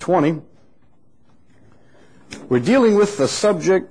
20. We're dealing with the subject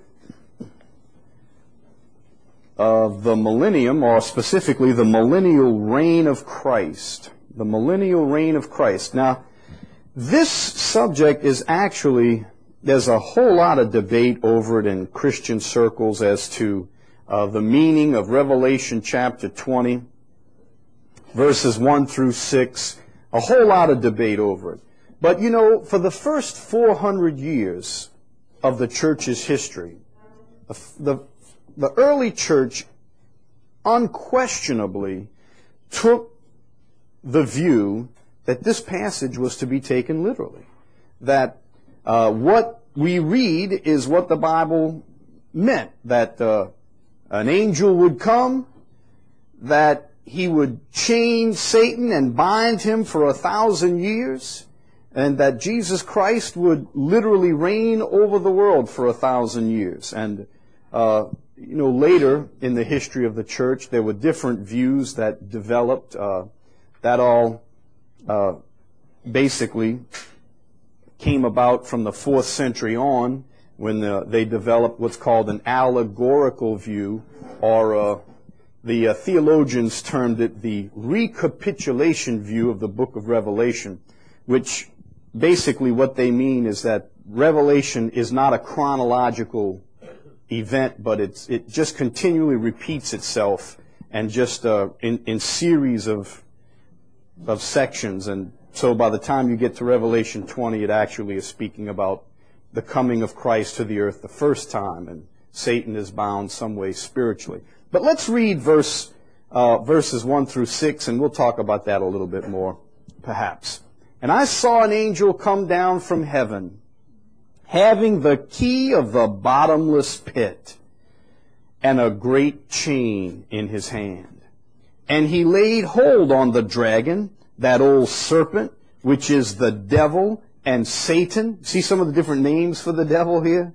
of the millennium, or specifically the millennial reign of Christ. The millennial reign of Christ. Now, this subject is actually, there's a whole lot of debate over it in Christian circles as to the meaning of Revelation chapter 20, verses 1 through 6. A whole lot of debate over it. But you know, for the first 400 years of the church's history, the early church unquestionably took the view that this passage was to be taken literally. That what we read is what the Bible meant. That an angel would come, that he would chain Satan and bind him for 1,000 years, and that Jesus Christ would literally reign over the world for 1,000 years. And later in the history of the church, there were different views that developed. That all basically came about from the 4th century on, when they developed what's called an allegorical view, or the theologians termed it the recapitulation view of the book of Revelation, which basically what they mean is that Revelation is not a chronological event, but it just continually repeats itself, and just in series of sections. And so by the time you get to Revelation 20, it actually is speaking about the coming of Christ to the earth the first time, and Satan is bound some way spiritually. But let's read verses 1 through 6, and we'll talk about that a little bit more, perhaps. And I saw an angel come down from heaven, having the key of the bottomless pit, and a great chain in his hand. And he laid hold on the dragon, that old serpent, which is the devil and Satan. See some of the different names for the devil here?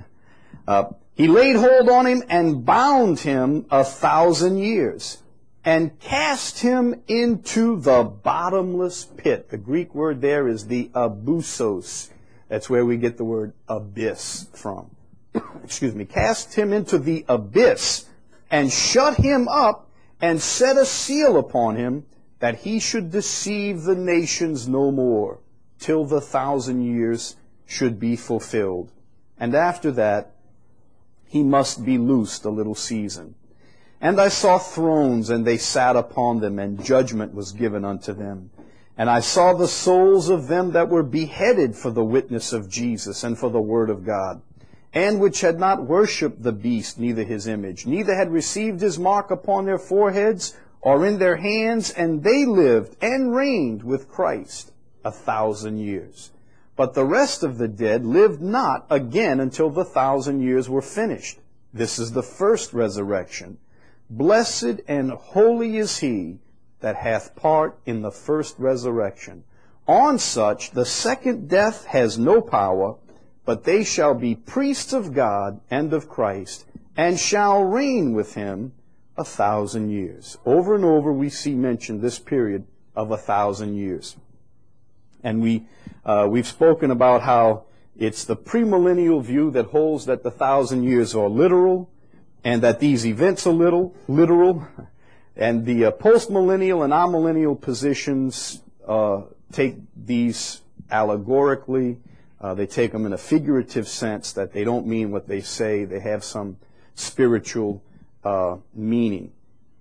He laid hold on him and bound him 1,000 years, and cast him into the bottomless pit. The Greek word there is the abyssos. That's where we get the word abyss from. Excuse me. Cast him into the abyss, and shut him up, and set a seal upon him, that he should deceive the nations no more, till the 1,000 years should be fulfilled. And after that, he must be loosed a little season. And I saw thrones, and they sat upon them, and judgment was given unto them. And I saw the souls of them that were beheaded for the witness of Jesus, and for the word of God, and which had not worshipped the beast, neither his image, neither had received his mark upon their foreheads, or in their hands, and they lived and reigned with Christ 1,000 years. But the rest of the dead lived not again until the 1,000 years were finished. This is the first resurrection. Blessed and holy is he that hath part in the first resurrection. On such the second death has no power, but they shall be priests of God and of Christ, and shall reign with him 1,000 years. Over and over we see mentioned this period of 1,000 years. And we've spoken about how it's the premillennial view that holds that the 1,000 years are literal, and that these events are literal. And the postmillennial and amillennial positions take these allegorically. They take them in a figurative sense, that they don't mean what they say. They have some spiritual meaning.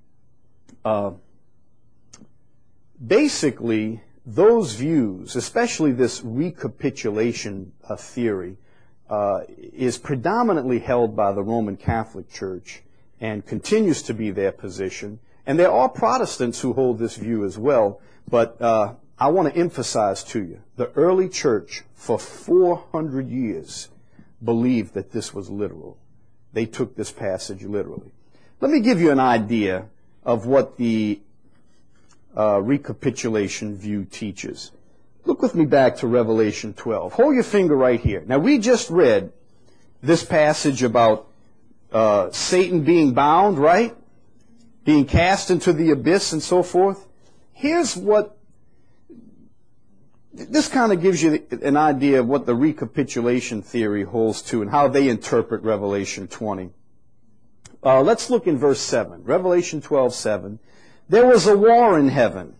Basically, those views, especially this recapitulation theory, is predominantly held by the Roman Catholic Church and continues to be their position. And there are Protestants who hold this view as well, but I want to emphasize to you, the early church for 400 years believed that this was literal. They took this passage literally. Let me give you an idea of what the recapitulation view teaches. Look with me back to Revelation 12. Hold your finger right here. Now, we just read this passage about Satan being bound, right? Being cast into the abyss and so forth. Here's what this kind of gives you an idea of what the recapitulation theory holds to and how they interpret Revelation 20. Let's look in verse 7. Revelation 12:7. There was a war in heaven.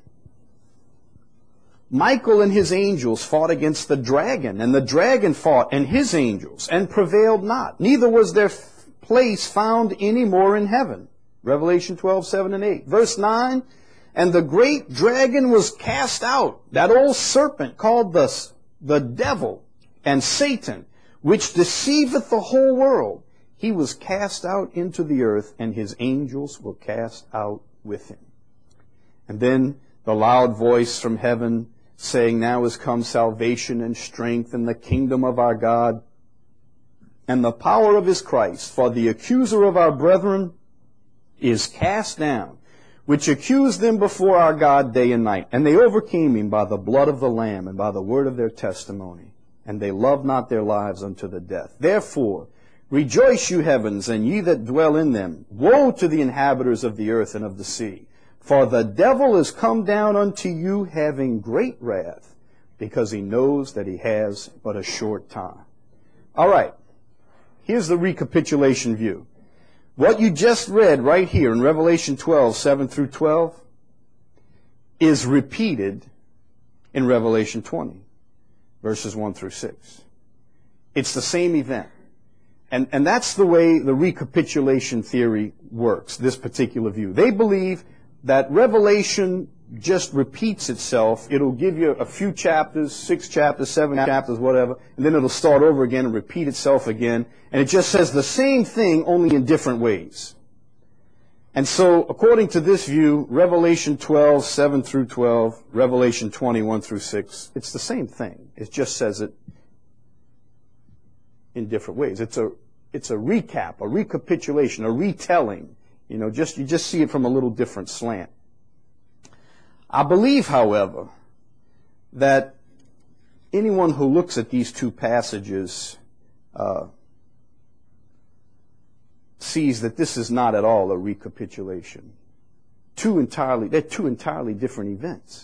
Michael and his angels fought against the dragon, and the dragon fought and his angels, and prevailed not. Neither was their place found any more in heaven. Revelation 12:7 and 8. Verse 9. And the great dragon was cast out, that old serpent called the devil and Satan, which deceiveth the whole world. He was cast out into the earth, and his angels were cast out with him. And then the loud voice from heaven saying, Now is come salvation and strength and the kingdom of our God and the power of his Christ. For the accuser of our brethren is cast down, which accused them before our God day and night. And they overcame him by the blood of the Lamb and by the word of their testimony. And they loved not their lives unto the death. Therefore, rejoice, you heavens, and ye that dwell in them. Woe to the inhabitants of the earth and of the sea. For the devil is come down unto you having great wrath, because he knows that he has but a short time. All right. Here's the recapitulation view. What you just read right here in Revelation 12:7 through 12, is repeated in Revelation 20, verses 1 through 6. It's the same event. And that's the way the recapitulation theory works, this particular view. They believe that Revelation just repeats itself. It'll give you a few chapters, 6 chapters, 7 chapters, whatever, and then it'll start over again and repeat itself again. And it just says the same thing, only in different ways. And so, according to this view, Revelation 12:7 through 12, Revelation 21 through 6, it's the same thing. It just says it in different ways. It's a recap, a recapitulation, a retelling. You just see it from a little different slant. I believe, however, that anyone who looks at these two passages sees that this is not at all a recapitulation. They're two entirely different events.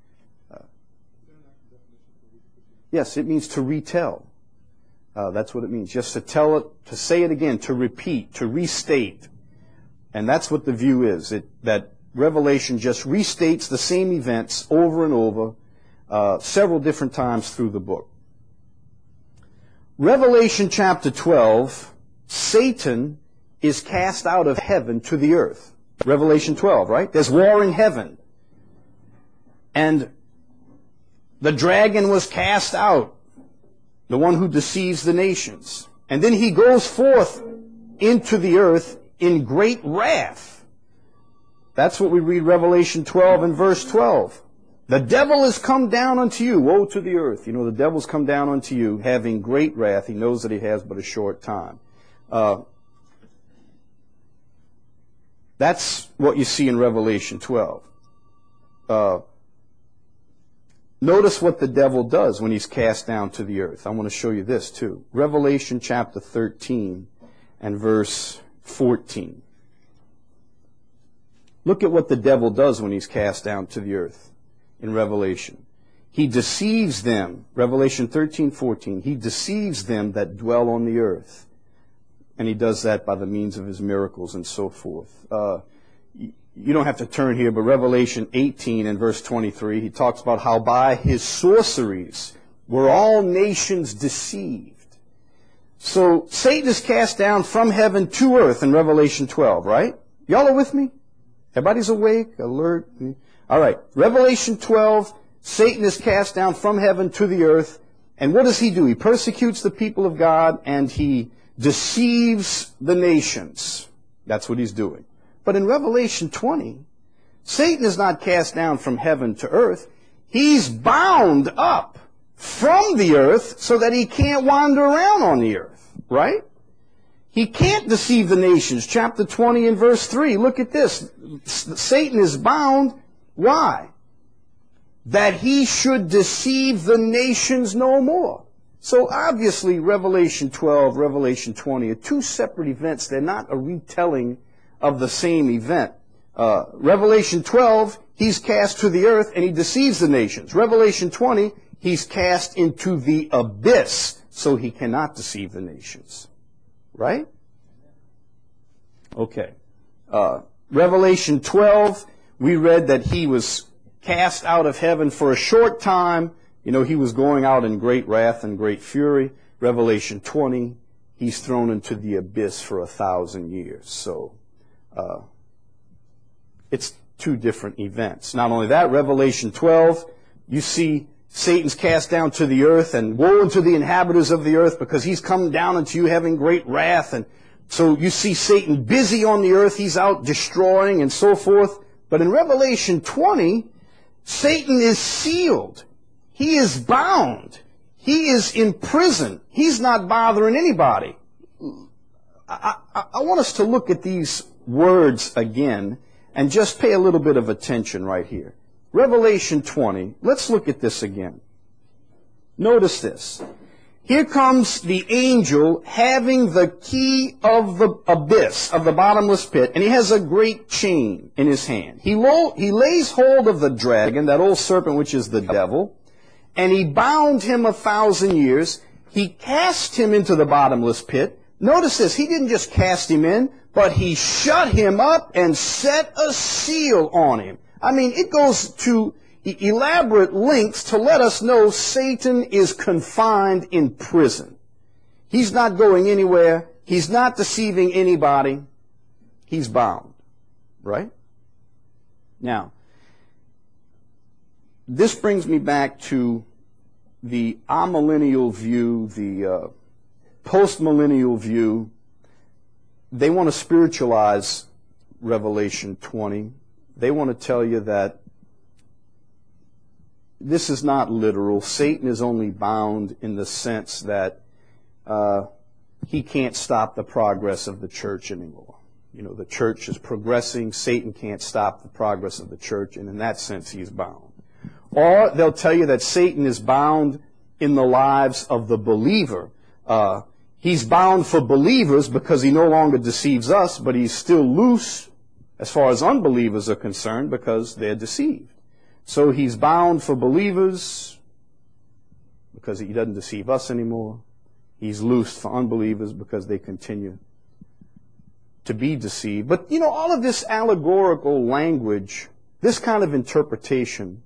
Yes, it means to retell. That's what it means. Just to tell it, to say it again, to repeat, to restate. And that's what the view is, that Revelation just restates the same events over and over, several different times through the book. Revelation chapter 12, Satan is cast out of heaven to the earth. Revelation 12, right? There's war in heaven. And the dragon was cast out, the one who deceives the nations. And then he goes forth into the earth in great wrath. That's what we read Revelation 12 and verse 12. The devil is come down unto you, woe to the earth. The devil's come down unto you, having great wrath. He knows that he has but a short time. That's what you see in Revelation 12. Notice what the devil does when he's cast down to the earth. I want to show you this too. Revelation chapter 13 and verse 14. Look at what the devil does when he's cast down to the earth in Revelation. He deceives them. Revelation 13:14. He deceives them that dwell on the earth. And he does that by the means of his miracles and so forth. You don't have to turn here, but Revelation 18 and verse 23, he talks about how by his sorceries were all nations deceived. So Satan is cast down from heaven to earth in Revelation 12, right? Y'all are with me? Everybody's awake, alert? All right. Revelation 12, Satan is cast down from heaven to the earth. And what does he do? He persecutes the people of God and he deceives the nations. That's what he's doing. But in Revelation 20, Satan is not cast down from heaven to earth. He's bound up from the earth so that he can't wander around on the earth, right? He can't deceive the nations. Chapter 20 and verse 3, look at this. Satan is bound. Why? That he should deceive the nations no more. So obviously Revelation 12, Revelation 20 are two separate events. They're not a retelling of the same event. Revelation 12, he's cast to the earth and he deceives the nations. Revelation 20, he's cast into the abyss, so he cannot deceive the nations. Right? Okay. Revelation 12, we read that he was cast out of heaven for a short time. You know, he was going out in great wrath and great fury. Revelation 20, he's thrown into the abyss for 1,000 years. So, it's two different events. Not only that, Revelation 12, you see Satan's cast down to the earth, and woe unto the inhabitants of the earth, because he's come down unto you having great wrath. And so you see Satan busy on the earth. He's out destroying and so forth. But in Revelation 20, Satan is sealed. He is bound. He is in prison. He's not bothering anybody. I want us to look at these words again and just pay a little bit of attention right here. Revelation 20, let's look at this again. Notice this. Here comes the angel having the key of the abyss, of the bottomless pit, and he has a great chain in his hand. He lays hold of the dragon, that old serpent which is the devil, and he bound him 1,000 years. He cast him into the bottomless pit. Notice this, he didn't just cast him in, but he shut him up and set a seal on him. I mean, it goes to elaborate lengths to let us know Satan is confined in prison. He's not going anywhere. He's not deceiving anybody. He's bound. Right? Now, this brings me back to the amillennial view, the postmillennial view. They want to spiritualize Revelation 20. They want to tell you that this is not literal. Satan is only bound in the sense that he can't stop the progress of the church anymore. You know, the church is progressing. Satan can't stop the progress of the church, and in that sense, he's bound. Or they'll tell you that Satan is bound in the lives of the believer. He's bound for believers because he no longer deceives us, but he's still loose as far as unbelievers are concerned because they're deceived. So he's bound for believers because he doesn't deceive us anymore. He's loosed for unbelievers because they continue to be deceived. But, you know, all of this allegorical language, this kind of interpretation,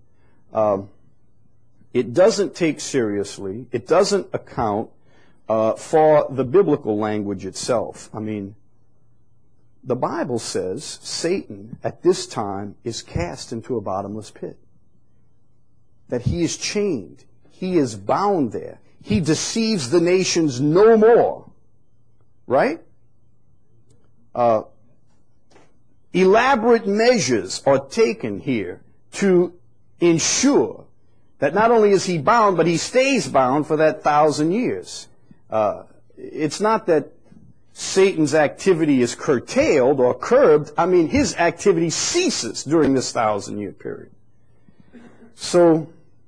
it doesn't take seriously. It doesn't account for the biblical language itself. I mean, the Bible says Satan at this time is cast into a bottomless pit. That he is chained. He is bound there. He deceives the nations no more. Right? Elaborate measures are taken here to ensure that not only is he bound, but he stays bound for that 1,000 years. It's not that Satan's activity is curtailed or curbed. I mean, his activity ceases during this 1,000-year period. So,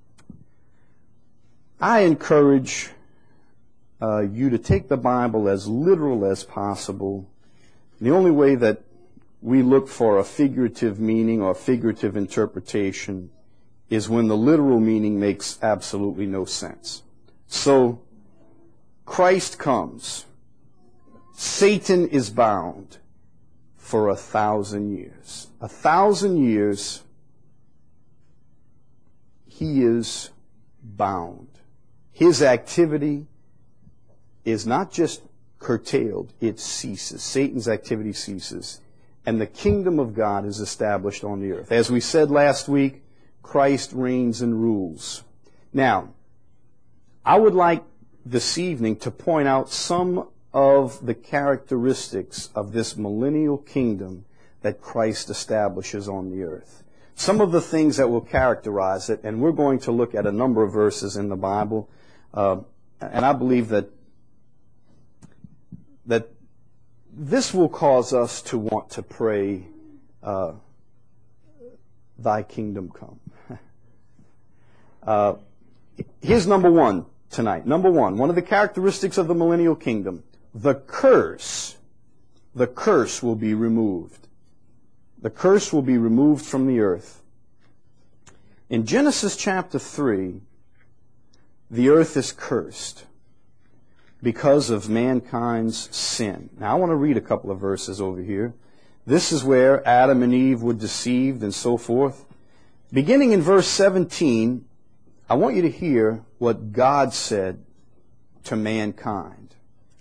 I encourage you to take the Bible as literal as possible. The only way that we look for a figurative meaning or figurative interpretation is when the literal meaning makes absolutely no sense. So, Christ comes. Satan is bound for 1,000 years. 1,000 years, he is bound. His activity is not just curtailed, it ceases. Satan's activity ceases. And the kingdom of God is established on the earth. As we said last week, Christ reigns and rules. Now, I would like this evening to point out some of the characteristics of this millennial kingdom that Christ establishes on the earth. Some of the things that will characterize it, and we're going to look at a number of verses in the Bible, and I believe that this will cause us to want to pray, Thy kingdom come. Here's number one tonight. Number one of the characteristics of the millennial kingdom, the curse will be removed. The curse will be removed from the earth. In Genesis chapter 3, the earth is cursed because of mankind's sin. Now I want to read a couple of verses over here. This is where Adam and Eve were deceived and so forth. Beginning in verse 17, I want you to hear what God said to mankind.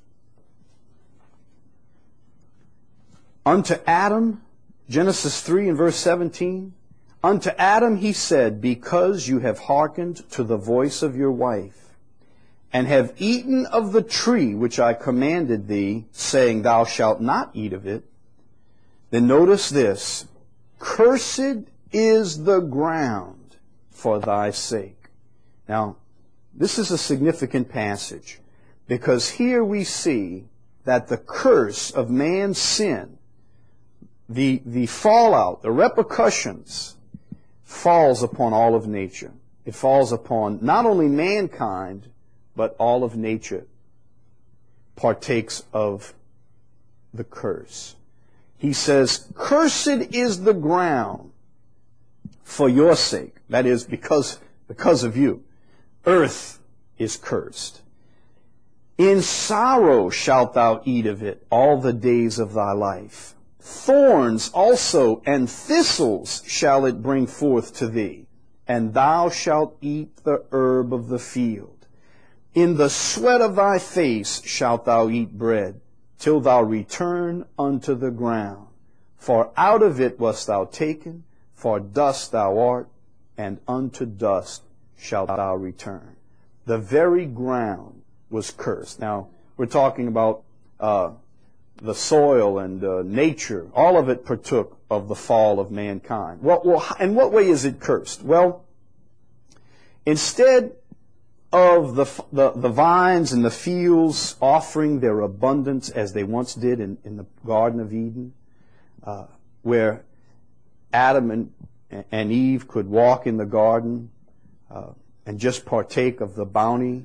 Unto Adam, Genesis 3 and verse 17, unto Adam he said, because you have hearkened to the voice of your wife, and have eaten of the tree which I commanded thee, saying, thou shalt not eat of it, then notice this, cursed is the ground for thy sake. Now, this is a significant passage, because here we see that the curse of man's sin, the fallout, the repercussions, falls upon all of nature. It falls upon not only mankind, but all of nature partakes of the curse. He says, cursed is the ground for your sake. That is, because of you. Earth is cursed. In sorrow shalt thou eat of it all the days of thy life. Thorns also and thistles shall it bring forth to thee, and thou shalt eat the herb of the field. In the sweat of thy face shalt thou eat bread, till thou return unto the ground. For out of it wast thou taken, for dust thou art, and unto dust shalt thou return. The very ground was cursed. Now, we're talking about the soil and nature. All of it partook of the fall of mankind. Well, in what way is it cursed? Well, instead of the vines and the fields offering their abundance as they once did in the Garden of Eden, where Adam and Eve could walk in the garden and just partake of the bounty,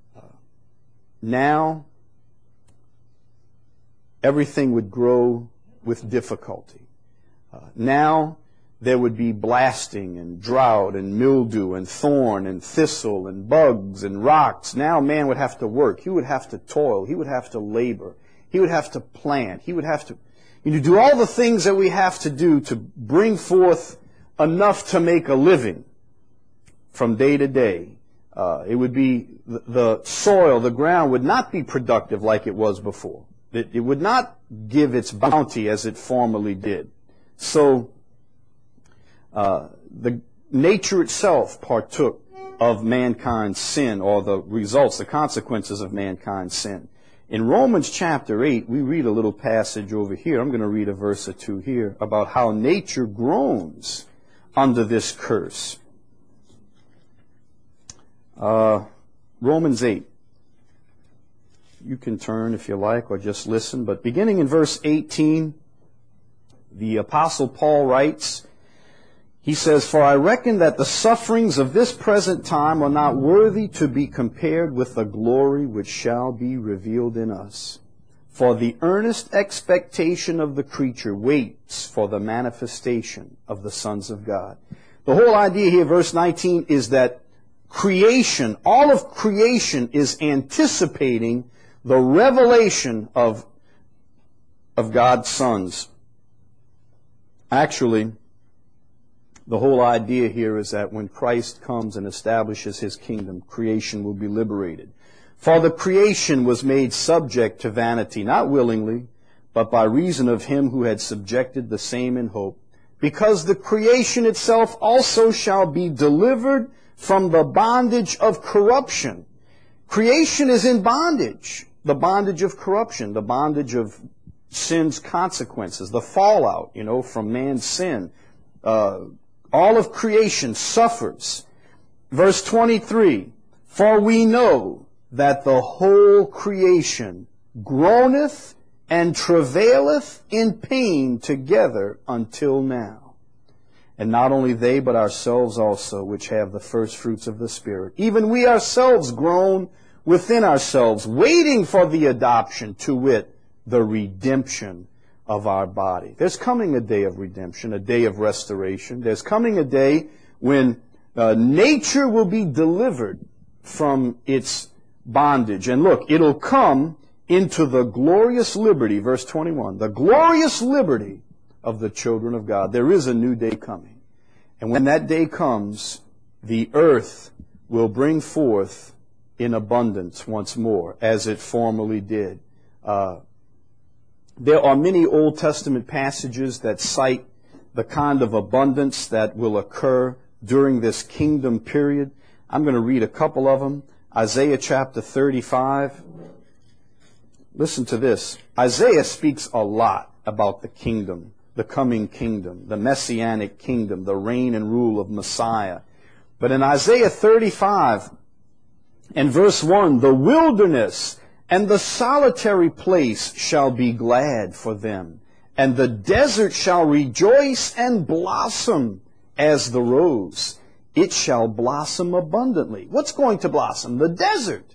now everything would grow with difficulty. Now there would be blasting and drought and mildew and thorn and thistle and bugs and rocks. Now man would have to work. He would have to toil. He would have to labor. He would have to plant. He would have to do all the things that we have to do to bring forth enough to make a living from day to day. It would be the soil, the ground would not be productive like it was before. It would not give its bounty as it formerly did. So the nature itself partook of mankind's sin, or the results, the consequences of mankind's sin. In Romans chapter 8, we read a little passage over here. I'm going to read a verse or two here about how nature groans under this curse. Romans 8. You can turn if you like, or just listen. But beginning in verse 18, the Apostle Paul writes, he says, for I reckon that the sufferings of this present time are not worthy to be compared with the glory which shall be revealed in us. For the earnest expectation of the creature waits for the manifestation of the sons of God. The whole idea here, verse 19, is that creation, all of creation is anticipating the revelation of God's sons. Actually, the whole idea here is that when Christ comes and establishes His kingdom, creation will be liberated. For the creation was made subject to vanity, not willingly, but by reason of Him who had subjected the same in hope, because the creation itself also shall be delivered from the bondage of corruption. Creation is in bondage. The bondage of corruption, the bondage of sin's consequences, the fallout, from man's sin. All of creation suffers. Verse 23, for we know that the whole creation groaneth and travaileth in pain together until now. And not only they, but ourselves also, which have the first fruits of the Spirit. Even we ourselves groan within ourselves, waiting for the adoption, to wit, the redemption of our body. There's coming a day of redemption, a day of restoration. There's coming a day when nature will be delivered from its bondage. And look, it'll come into the glorious liberty, verse 21, the glorious liberty of the children of God. There is a new day coming. And when that day comes, the earth will bring forth in abundance once more, as it formerly did. There are many Old Testament passages that cite the kind of abundance that will occur during this kingdom period. I'm going to read a couple of them. Isaiah chapter 35. Listen to this. Isaiah speaks a lot about the kingdom, the coming kingdom, the messianic kingdom, the reign and rule of Messiah. But in Isaiah 35 and verse 1, the wilderness and the solitary place shall be glad for them, and the desert shall rejoice and blossom as the rose. It shall blossom abundantly. What's going to blossom? The desert.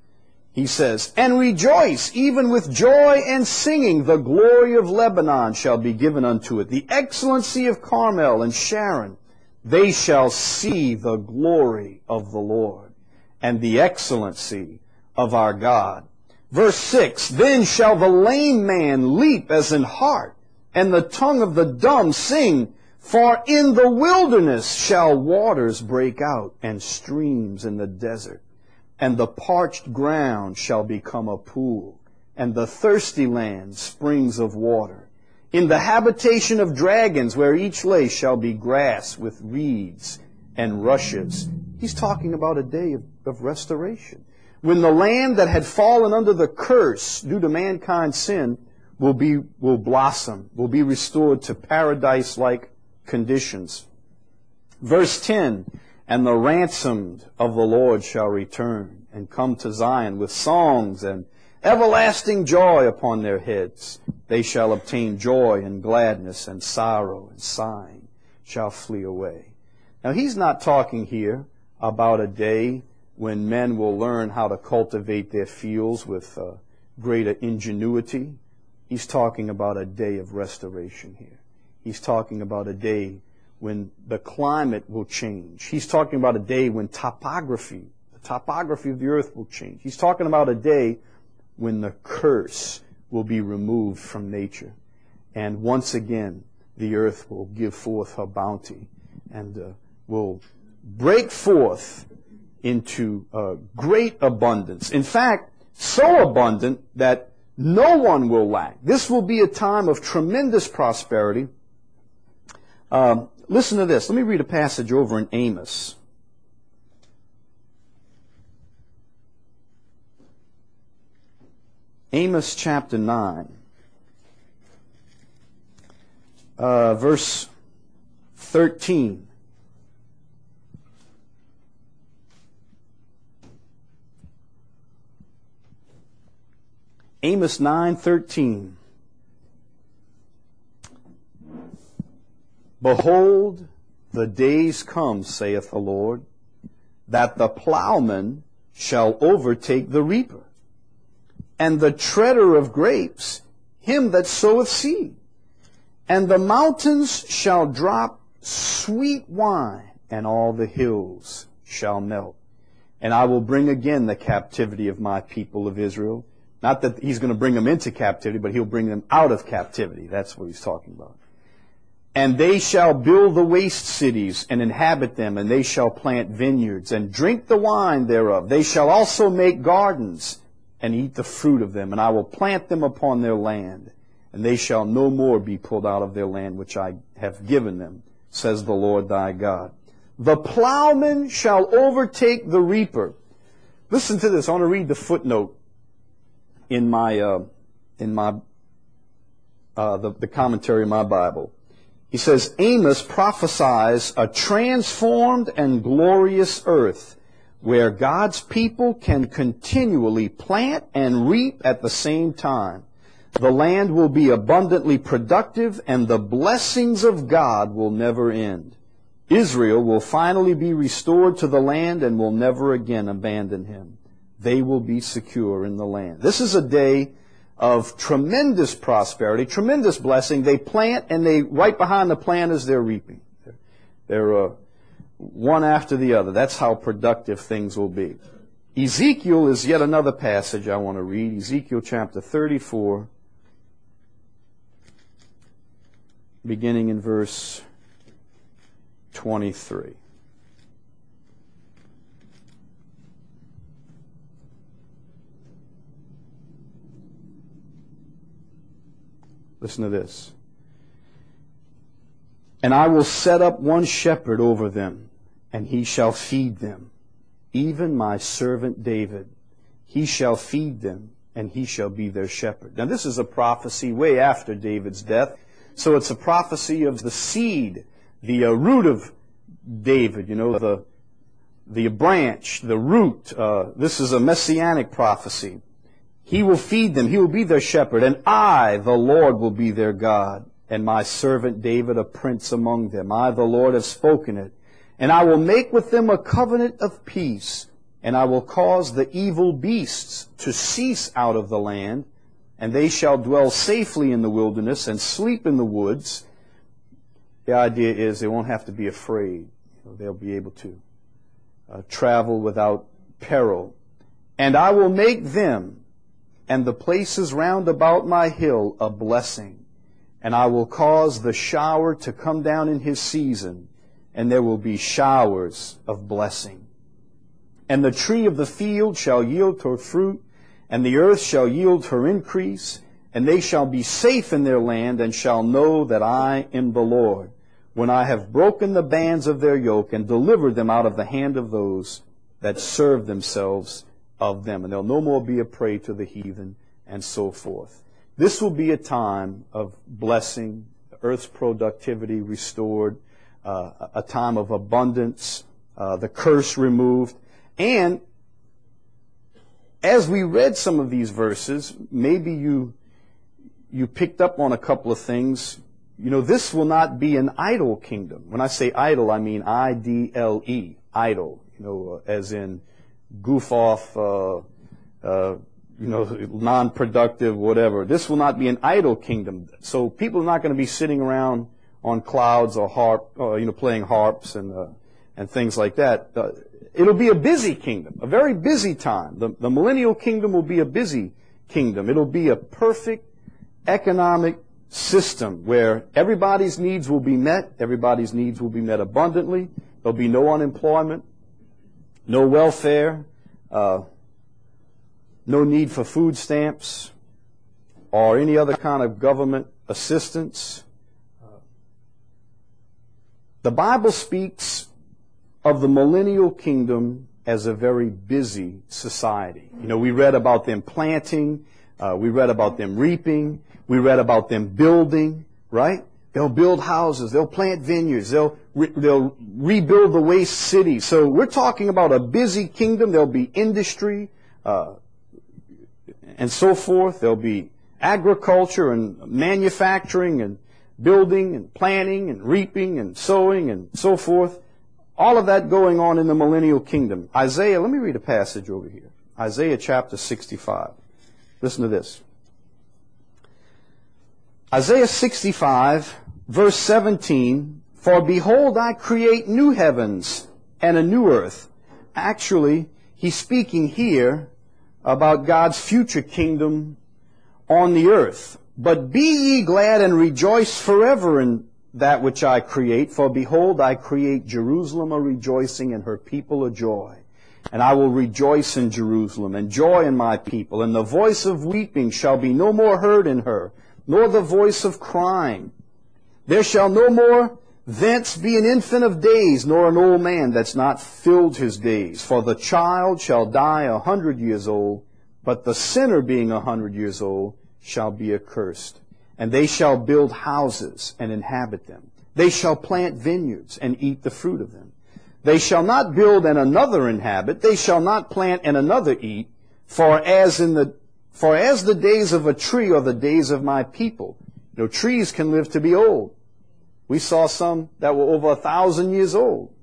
He says, and rejoice, even with joy and singing. The glory of Lebanon shall be given unto it, the excellency of Carmel and Sharon. They shall see the glory of the Lord and the excellency of our God. Verse 6, then shall the lame man leap as an hart, and the tongue of the dumb sing. For in the wilderness shall waters break out, and streams in the desert. And the parched ground shall become a pool, and the thirsty land springs of water. In the habitation of dragons, where each lace shall be grass with reeds and rushes. He's talking about a day of restoration, when the land that had fallen under the curse due to mankind's sin will blossom, will be restored to paradise-like conditions. Verse 10, and the ransomed of the Lord shall return and come to Zion with songs and everlasting joy upon their heads. They shall obtain joy and gladness, and sorrow and sighing shall flee away. Now, he's not talking here about a day when men will learn how to cultivate their fields with greater ingenuity. He's talking about a day of restoration here. He's talking about a day when the climate will change. He's talking about a day when the topography of the earth will change. He's talking about a day when the curse will be removed from nature. And once again, the earth will give forth her bounty and will break forth into great abundance. In fact, so abundant that no one will lack. This will be a time of tremendous prosperity. Listen to this. Let me read a passage over in Amos. Amos chapter 9, verse 13. Amos 9:13. Behold, the days come, saith the Lord, that the plowman shall overtake the reaper, and the treader of grapes him that soweth seed. And the mountains shall drop sweet wine, and all the hills shall melt. And I will bring again the captivity of my people of Israel. Not that he's going to bring them into captivity, but he'll bring them out of captivity. That's what he's talking about. And they shall build the waste cities and inhabit them, and they shall plant vineyards and drink the wine thereof. They shall also make gardens and eat the fruit of them. And I will plant them upon their land, and they shall no more be pulled out of their land which I have given them, says the Lord thy God. The plowman shall overtake the reaper. Listen to this. I want to read the footnote in the commentary of my Bible. He says, Amos prophesies a transformed and glorious earth where God's people can continually plant and reap at the same time. The land will be abundantly productive, and the blessings of God will never end. Israel will finally be restored to the land and will never again abandon him. They will be secure in the land. This is a day of tremendous prosperity, tremendous blessing. They plant, and right behind the planters, they're reaping. They're one after the other. That's how productive things will be. Ezekiel is yet another passage I want to read. Ezekiel chapter 34, beginning in verse 23. Listen to this. And I will set up one shepherd over them, and he shall feed them, even my servant David. He shall feed them, and he shall be their shepherd. Now this is a prophecy way after David's death. So it's a prophecy of the seed, the root of David, the branch, the root. This is a messianic prophecy. He will feed them, he will be their shepherd, and I, the Lord, will be their God, and my servant David a prince among them. I, the Lord, have spoken it. And I will make with them a covenant of peace, and I will cause the evil beasts to cease out of the land, and they shall dwell safely in the wilderness and sleep in the woods. The idea is they won't have to be afraid. They'll be able to travel without peril. And I will make them and the places round about my hill a blessing, and I will cause the shower to come down in his season, and there will be showers of blessing. And the tree of the field shall yield her fruit, and the earth shall yield her increase, and they shall be safe in their land, and shall know that I am the Lord, when I have broken the bands of their yoke, and delivered them out of the hand of those that serve themselves of them. And they'll no more be a prey to the heathen, and so forth. This will be a time of blessing, earth's productivity restored, a time of abundance, the curse removed. And as we read some of these verses, maybe you picked up on a couple of things. This will not be an idle kingdom. When I say idle, I mean I-D-L-E, idle, as in goof off, non-productive, whatever. This will not be an idle kingdom. So people are not going to be sitting around on clouds or playing harps and things like that. It'll be a busy kingdom, a very busy time. The millennial kingdom will be a busy kingdom. It'll be a perfect economic system where everybody's needs will be met. Everybody's needs will be met abundantly. There'll be no unemployment, no welfare, no need for food stamps or any other kind of government assistance. The Bible speaks of the millennial kingdom as a very busy society. We read about them planting, we read about them reaping, we read about them building, right? They'll build houses, they'll plant vineyards, they'll rebuild the waste cities. So we're talking about a busy kingdom. There'll be industry, and so forth. There'll be agriculture and manufacturing and building and planting and reaping and sowing and so forth. All of that going on in the millennial kingdom. Isaiah, let me read a passage over here. Isaiah chapter 65. Listen to this. Isaiah 65, verse 17, For behold, I create new heavens and a new earth. Actually, he's speaking here about God's future kingdom on the earth. But be ye glad and rejoice forever in that which I create. For behold, I create Jerusalem a rejoicing and her people a joy. And I will rejoice in Jerusalem and joy in my people. And the voice of weeping shall be no more heard in her, nor the voice of crying. There shall no more thence be an infant of days, nor an old man that's not filled his days. For the child shall die 100 years old, but the sinner being 100 years old shall be accursed. And they shall build houses and inhabit them. They shall plant vineyards and eat the fruit of them. They shall not build and another inhabit. They shall not plant and another eat. For as the days of a tree are the days of my people. Trees can live to be old. We saw some that were over 1,000 years old.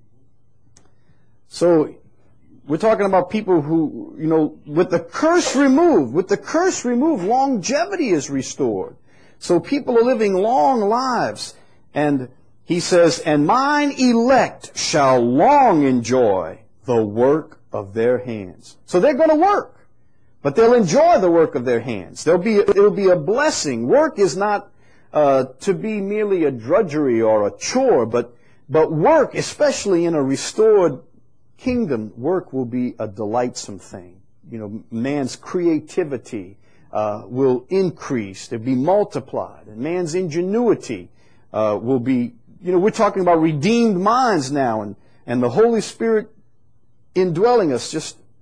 So we're talking about people who, with the curse removed, longevity is restored. So people are living long lives. And he says, and mine elect shall long enjoy the work of their hands. So they're going to work, but they'll enjoy the work of their hands. It'll be a blessing. Work is not to be merely a drudgery or a chore, but work, especially in a restored kingdom, work will be a delightsome thing. You know, man's creativity will increase, they'll be multiplied, and man's ingenuity will be, you know, we're talking about redeemed minds now, and the Holy Spirit indwelling us.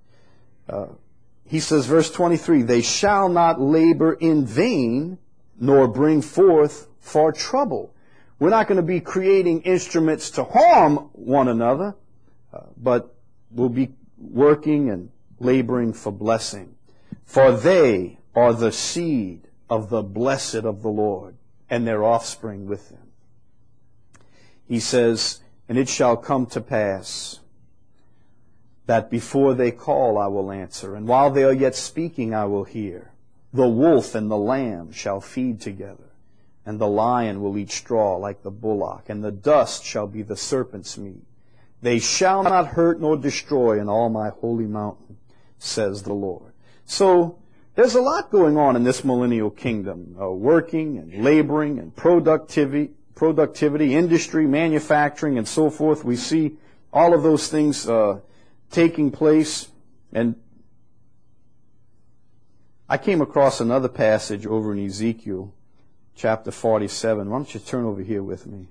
He says, verse 23, they shall not labor in vain, nor bring forth for trouble. We're not going to be creating instruments to harm one another, but we'll be working and laboring for blessing. For they are the seed of the blessed of the Lord, and their offspring with them. He says, and it shall come to pass that before they call I will answer, and while they are yet speaking I will hear. The wolf and the lamb shall feed together, and the lion will eat straw like the bullock, and the dust shall be the serpent's meat. They shall not hurt nor destroy in all my holy mountain, says the Lord. So there's a lot going on in this millennial kingdom, working and laboring and productivity, industry, manufacturing, and so forth. We see all of those things taking place. And I came across another passage over in Ezekiel chapter 47. Why don't you turn over here with me?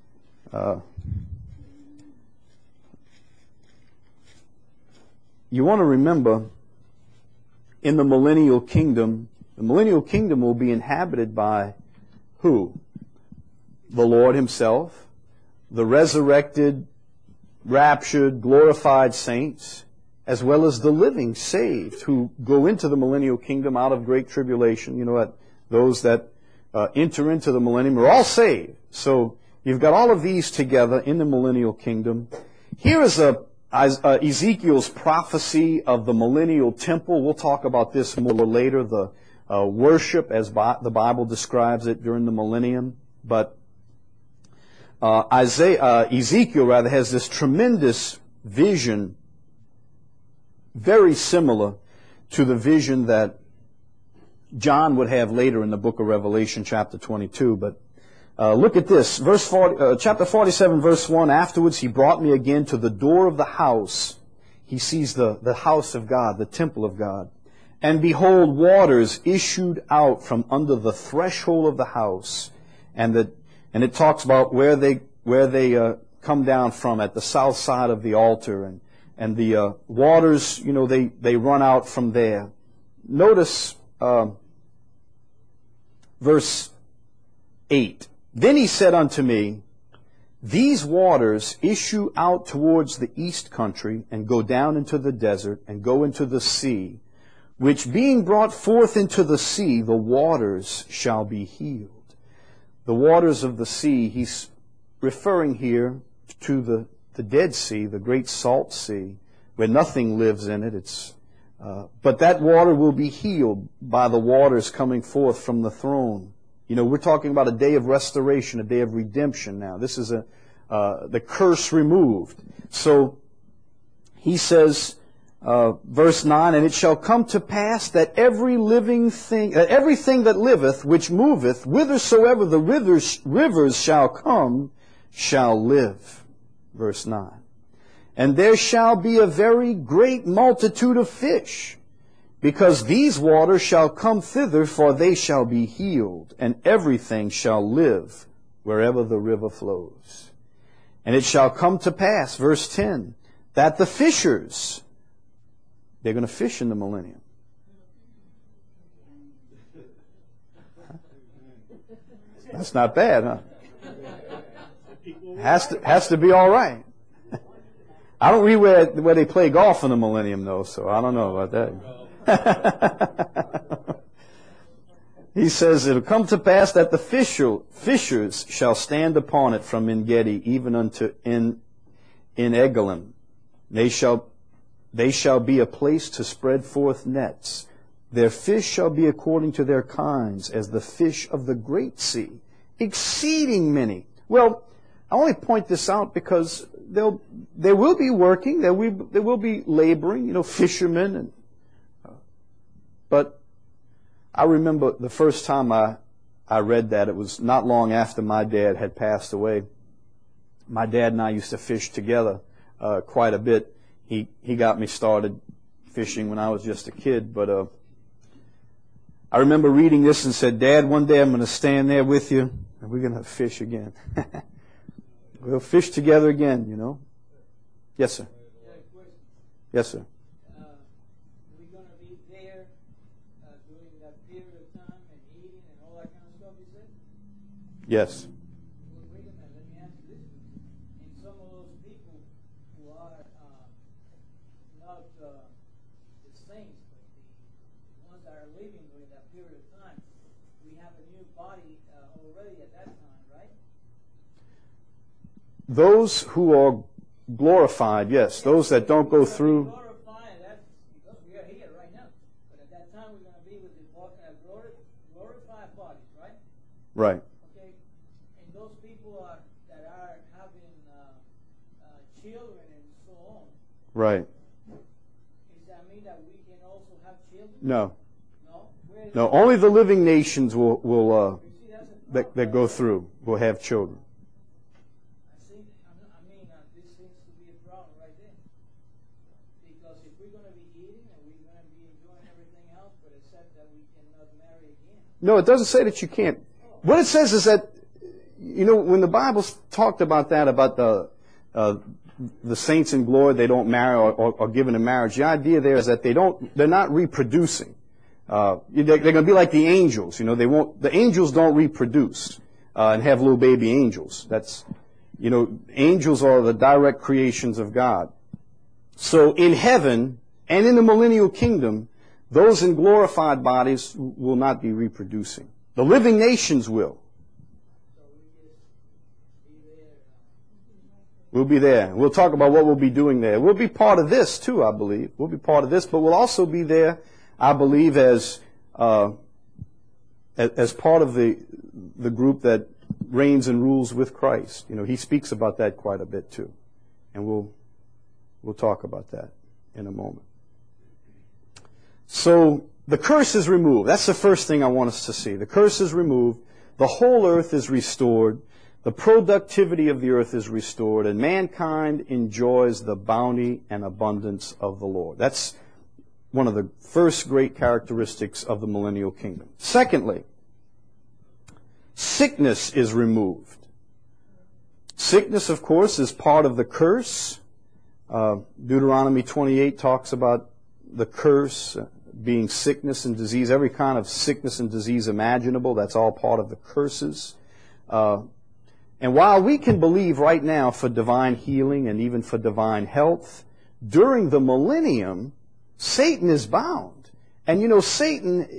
You want to remember, in the millennial kingdom will be inhabited by who? The Lord himself, the resurrected, raptured, glorified saints, as well as the living saved who go into the millennial kingdom out of great tribulation. You know what? Those that enter into the millennium are all saved. So you've got all of these together in the millennial kingdom. Here is Ezekiel's prophecy of the millennial temple. We'll talk about this more later, the worship as the Bible describes it during the millennium. But Ezekiel has this tremendous vision, very similar to the vision that John would have later in the book of Revelation, chapter 22. But look at this, chapter 47, verse 1. Afterwards he brought me again to the door of the house. He sees the house of God, the temple of God. And behold, waters issued out from under the threshold of the house. And it talks about where they come down from at the south side of the altar. And the waters, you know, they run out from there. Notice verse 8. Then he said unto me, these waters issue out towards the east country, and go down into the desert, and go into the sea, which being brought forth into the sea, the waters shall be healed. The waters of the sea, he's referring here to the Dead Sea, the great salt sea, where nothing lives in it. But that water will be healed by the waters coming forth from the throne. You know, we're talking about a day of restoration, a day of redemption now. This is the curse removed. So he says, verse 9, and it shall come to pass that every living thing, everything that liveth, which moveth, whithersoever the rivers shall come, shall live. Verse 9. And there shall be a very great multitude of fish, because these waters shall come thither, for they shall be healed, and everything shall live wherever the river flows. And it shall come to pass, verse 10, that the fishers, they're going to fish in the millennium. That's not bad, huh? Has to be all right. I don't read where they play golf in the millennium, though, so I don't know about that. He says, it'll come to pass that the fishers shall stand upon it from En-gedi even unto En-eglaim. They shall be a place to spread forth nets. Their fish shall be according to their kinds, as the fish of the great sea, exceeding many. Well, I only point this out because they will be working, they will be laboring, fishermen. But I remember the first time I read that, it was not long after my dad had passed away. My dad and I used to fish together quite a bit. He got me started fishing when I was just a kid, but I remember reading this and said, Dad, one day I'm going to stand there with you and we're going to fish again. We'll fish together again, Yes, sir. Yes, sir. We're going to be there during that period of time and eating and all that kind of stuff, you said? Yes. Well, wait a minute, let me ask you this. And some of those people who are not the saints, but the ones that are living during that period of time, we have a new body already at that time, right? Those who are glorified, yes. Those that don't go through. Glorified, that's because we are here right now. But at that time, we're going to be with the glorified bodies, right? Right. Okay. And those people that are having children and so on. Right. Does that mean that we can also have children? No. No. No. Only the living nations will You see, that go through will have children. This seems to be a problem right there. Because if we're going to be eating and we're going to be enjoying everything else, but except that we cannot marry again. No, it doesn't say that you can't. What it says is that, when the Bible talked about that, about the saints in glory, they don't marry or given in marriage, the idea there is that they're not reproducing. They're going to be like the angels. The angels don't reproduce and have little baby angels. Angels are the direct creations of God. So in heaven and in the millennial kingdom, those in glorified bodies will not be reproducing. The living nations will. We'll be there. We'll talk about what we'll be doing there. We'll be part of this too, I believe. We'll be part of this, but we'll also be there, I believe, as part of the group that reigns and rules with Christ. He speaks about that quite a bit too. And we'll talk about that in a moment. So the curse is removed. That's the first thing I want us to see. The curse is removed. The whole earth is restored. The productivity of the earth is restored, and mankind enjoys the bounty and abundance of the Lord. That's one of the first great characteristics of the millennial kingdom. Secondly, sickness is removed. Sickness, of course, is part of the curse. Deuteronomy 28 talks about the curse being sickness and disease, every kind of sickness and disease imaginable. That's all part of the curses. And while we can believe right now for divine healing and even for divine health, during the millennium, Satan is bound. And Satan,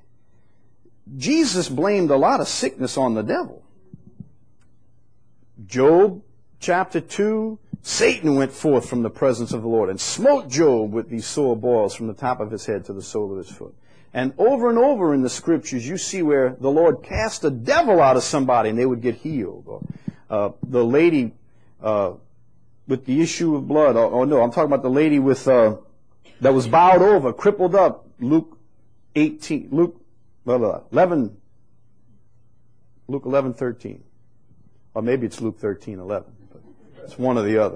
Jesus blamed a lot of sickness on the devil. Job chapter 2, Satan went forth from the presence of the Lord and smote Job with these sore boils from the top of his head to the sole of his foot. And over in the scriptures, you see where the Lord cast a devil out of somebody and they would get healed. Or the lady with the issue of blood. No, I'm talking about the lady with that was bowed over, crippled up. Luke 11:13. Or maybe it's Luke 13:11. It's one or the other.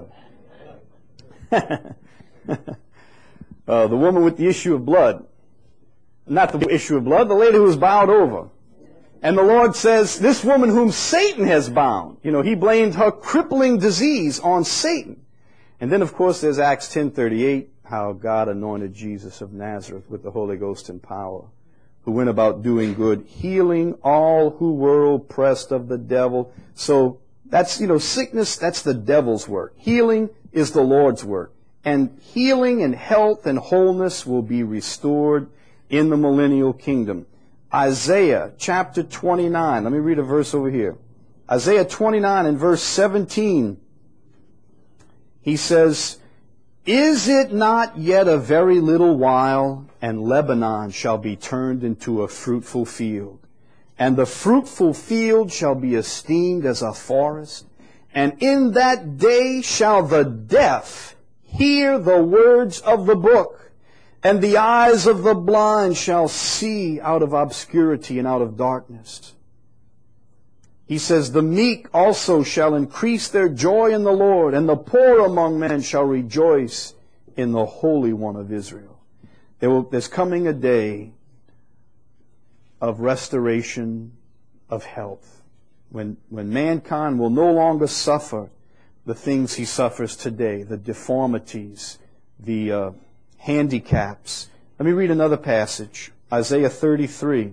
The woman with the issue of blood. Not the issue of blood, the lady who was bowed over. And the Lord says, this woman whom Satan has bound, He blamed her crippling disease on Satan. And then, of course, there's Acts 10:38, how God anointed Jesus of Nazareth with the Holy Ghost and power, who went about doing good, healing all who were oppressed of the devil. So that's, sickness, that's the devil's work. Healing is the Lord's work. And healing and health and wholeness will be restored in the millennial kingdom. Isaiah chapter 29. Let me read a verse over here. Isaiah 29 and verse 17. He says, "Is it not yet a very little while, and Lebanon shall be turned into a fruitful field? And the fruitful field shall be esteemed as a forest, And in that day shall the deaf hear the words of the book, and the eyes of the blind shall see out of obscurity and out of darkness. He says, the meek also shall increase their joy in the Lord, and the poor among men shall rejoice in the Holy One of Israel. There's coming a day of restoration of health, when mankind will no longer suffer the things he suffers today, the deformities, the handicaps. Let me read another passage, Isaiah 33,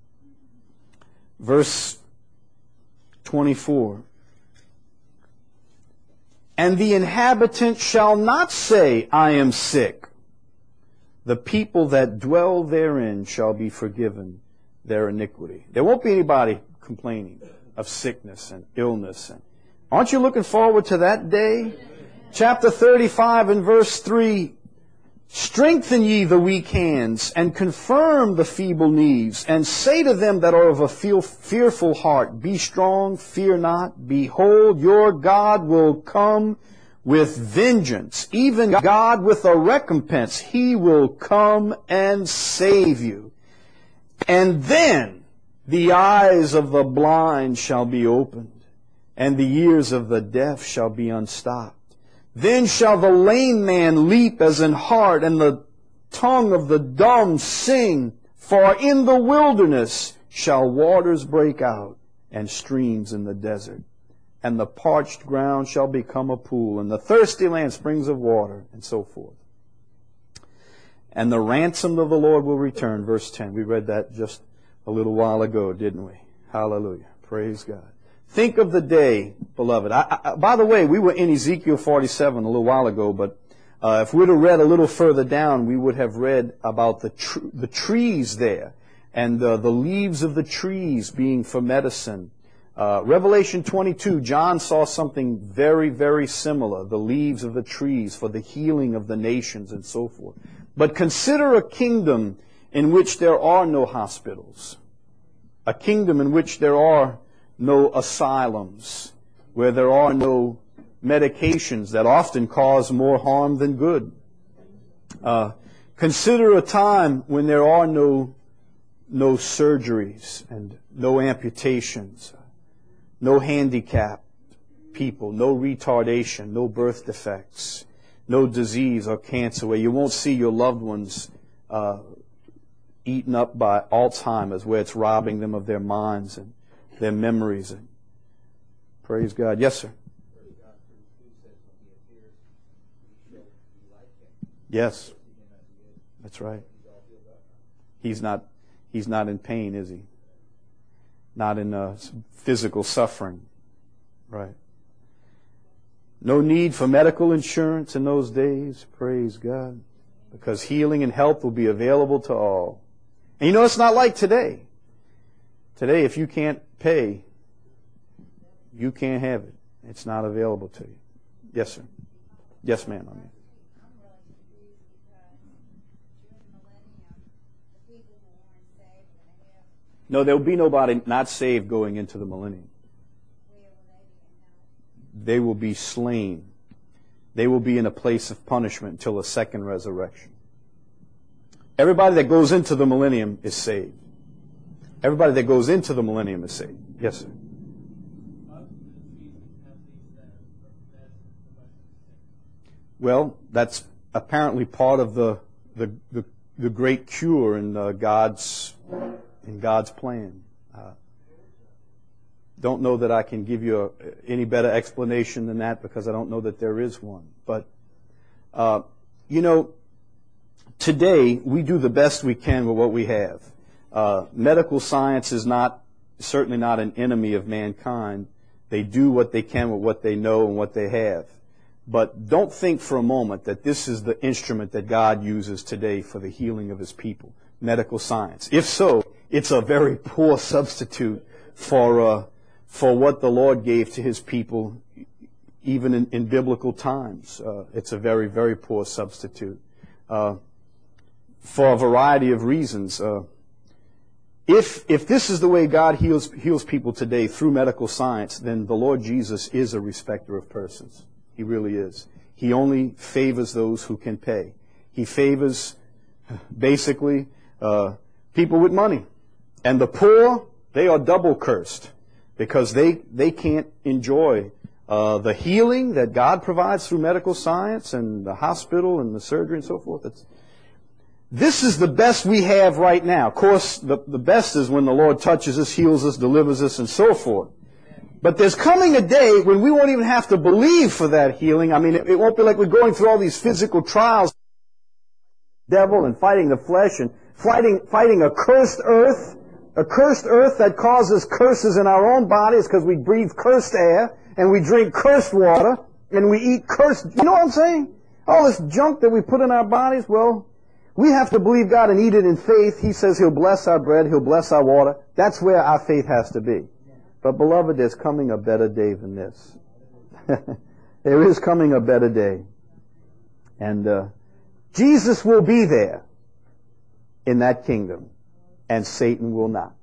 verse 24. And the inhabitant shall not say, I am sick. The people that dwell therein shall be forgiven their iniquity. There won't be anybody complaining of sickness and illness. And aren't you looking forward to that day? Chapter 35 and verse 3. Strengthen ye the weak hands, and confirm the feeble knees, and say to them that are of a fearful heart, be strong, fear not. Behold, your God will come with vengeance, even God with a recompense. He will come and save you. And then the eyes of the blind shall be opened, and the ears of the deaf shall be unstopped. Then shall the lame man leap as an hart, and the tongue of the dumb sing. For in the wilderness shall waters break out, and streams in the desert. And the parched ground shall become a pool, and the thirsty land springs of water, and so forth. And the ransomed of the Lord will return. Verse 10. We read that just a little while ago, didn't we? Hallelujah. Praise God. Think of the day, beloved. By the way, we were in Ezekiel 47 a little while ago, but if we'd have read a little further down, we would have read about the trees there, and the leaves of the trees being for medicine. Revelation 22, John saw something very, very similar, the leaves of the trees for the healing of the nations and so forth. But consider a kingdom in which there are no hospitals, a kingdom in which there are no asylums, where there are no medications that often cause more harm than good. Consider a time when there are no surgeries and no amputations, no handicapped people, no retardation, no birth defects, no disease or cancer, where you won't see your loved ones eaten up by Alzheimer's, where it's robbing them of their minds and their memories. Praise God. Yes, sir. Yes. That's right. He's not in pain, is he? Not in physical suffering. Right. No need for medical insurance in those days. Praise God. Because healing and help will be available to all. And you know, it's not like today. Today, if you can't pay, you can't have it. It's not available to you. Yes, sir. Yes, ma'am. I mean. No, there will be nobody not saved going into the millennium. They will be slain. They will be in a place of punishment until a second resurrection. Everybody that goes into the millennium is saved. Everybody that goes into the millennium is saved. Yes, sir. Well, that's apparently part of the great cure in God's plan. Don't know that I can give you any better explanation than that, because I don't know that there is one. But you know, today we do the best we can with what we have. Medical science is certainly not an enemy of mankind. They do what they can with what they know and what they have. But don't think for a moment that this is the instrument that God uses today for the healing of His people, medical science. If so, it's a very poor substitute for what the Lord gave to His people, even in biblical times. It's a very, very poor substitute. For a variety of reasons. if this is the way God heals people today through medical science, then the Lord Jesus is a respecter of persons. He really is. He only favors those who can pay. He favors, basically, people with money. And the poor, they are double cursed because they can't enjoy the healing that God provides through medical science and the hospital and the surgery and so forth. This is the best we have right now. Of course, the best is when the Lord touches us, heals us, delivers us, and so forth. But there's coming a day when we won't even have to believe for that healing. I mean, it won't be like we're going through all these physical trials, devil, and fighting the flesh, and fighting a cursed earth that causes curses in our own bodies because we breathe cursed air, and we drink cursed water, and we eat cursed... You know what I'm saying? All this junk that we put in our bodies, well... We have to believe God and eat it in faith. He says He'll bless our bread, He'll bless our water. That's where our faith has to be. But beloved, there's coming a better day than this. There is coming a better day. And Jesus will be there in that kingdom, and Satan will not.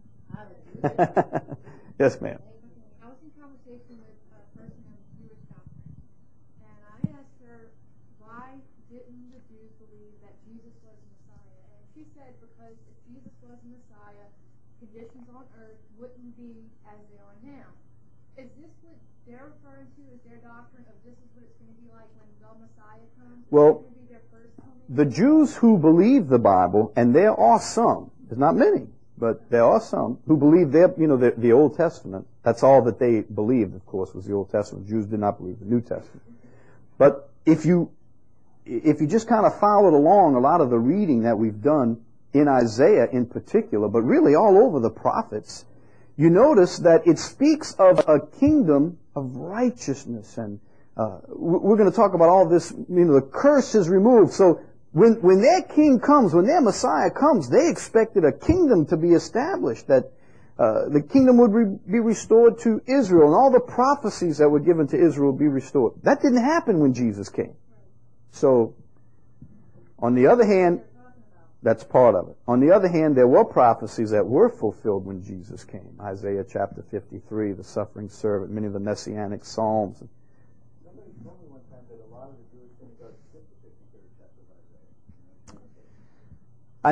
Yes, ma'am. I was in conversation with a person in Jewish doctrine, and I asked her, why didn't the Jews believe that Jesus was Messiah? And she said, because if Jesus was Messiah, conditions on earth wouldn't be as they are now. Is this what they're referring to? Is their doctrine of this is what it's going to be like when the Messiah comes? Well, Is it going to be their first coming? the Jews who believe the Bible, and there are some, there's not many, but there are some who believe the Old Testament. That's all that they believed, of course, was the Old Testament. Jews did not believe the New Testament. But if you just kind of followed along a lot of the reading that we've done in Isaiah in particular, but really all over the prophets, you notice that it speaks of a kingdom of righteousness. And we're going to talk about all this, the curse is removed. So when their king comes, when their Messiah comes, they expected a kingdom to be established, that the kingdom would be restored to Israel, and all the prophecies that were given to Israel would be restored. That didn't happen when Jesus came. So, on the other hand, that's part of it. On the other hand, there were prophecies that were fulfilled when Jesus came. Isaiah chapter 53, the suffering servant, many of the messianic psalms. Somebody told me one time that a lot of the Jewish synagogues skip the 53rd chapter of Isaiah. I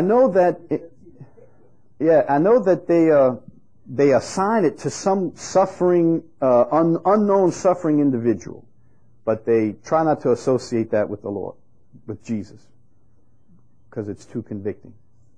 know that they assign it to some suffering, unknown suffering individual, but they try not to associate that with the Lord, with Jesus, because it's too convicting.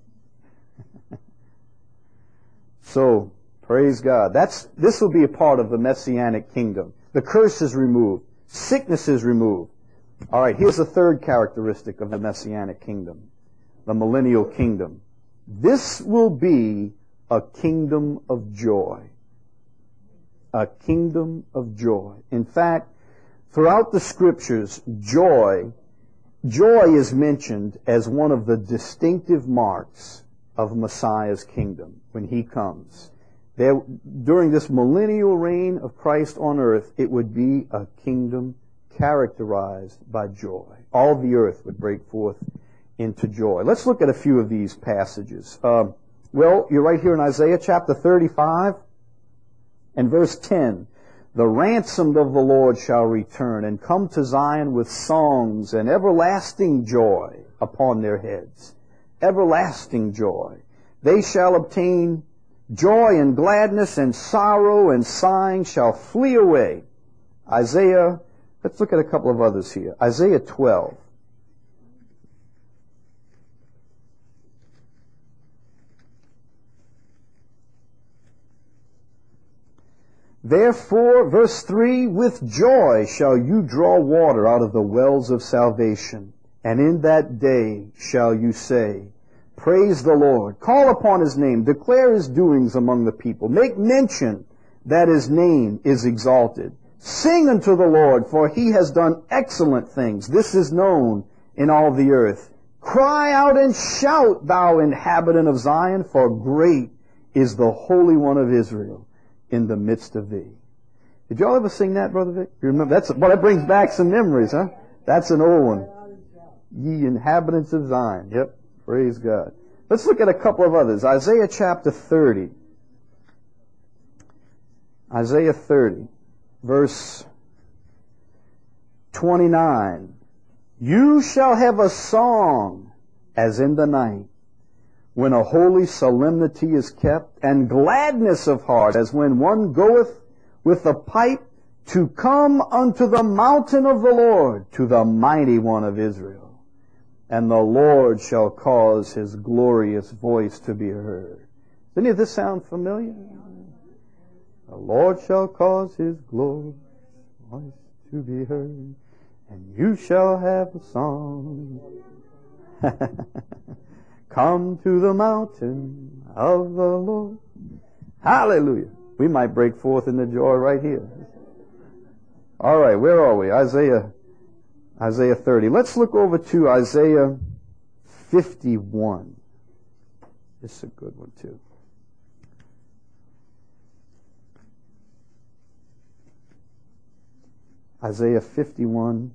So, praise God. This will be a part of the Messianic kingdom. The curse is removed. Sickness is removed. All right, here's the third characteristic of the Messianic kingdom, the millennial kingdom. This will be a kingdom of joy. A kingdom of joy. In fact, throughout the Scriptures, joy is mentioned as one of the distinctive marks of Messiah's kingdom when He comes. During this millennial reign of Christ on earth, it would be a kingdom characterized by joy. All the earth would break forth into joy. Let's look at a few of these passages. Well, you're right here in Isaiah chapter 35 and verse 10. The ransomed of the Lord shall return and come to Zion with songs and everlasting joy upon their heads. Everlasting joy. They shall obtain joy and gladness, and sorrow and sighing shall flee away. Isaiah, let's look at a couple of others here. Isaiah 12. Therefore, verse 3, with joy shall you draw water out of the wells of salvation, and in that day shall you say, praise the Lord, call upon His name, declare His doings among the people, make mention that His name is exalted. Sing unto the Lord, for He has done excellent things. This is known in all the earth. Cry out and shout, thou inhabitant of Zion, for great is the Holy One of Israel in the midst of thee. Did y'all ever sing that, Brother Vic? You remember? That brings back some memories, huh? That's an old one. Ye inhabitants of Zion. Yep. Praise God. Let's look at a couple of others. Isaiah chapter 30. Isaiah 30, verse 29. You shall have a song as in the night, when a holy solemnity is kept, and gladness of heart as when one goeth with a pipe to come unto the mountain of the Lord, to the mighty one of Israel. And the Lord shall cause his glorious voice to be heard. Does any of this sound familiar? The Lord shall cause his glorious voice to be heard, and you shall have a song. Come to the mountain of the Lord. Hallelujah. We might break forth in the joy right here. All right, where are we? Isaiah 30. Let's look over to Isaiah 51. This is a good one too. Isaiah 51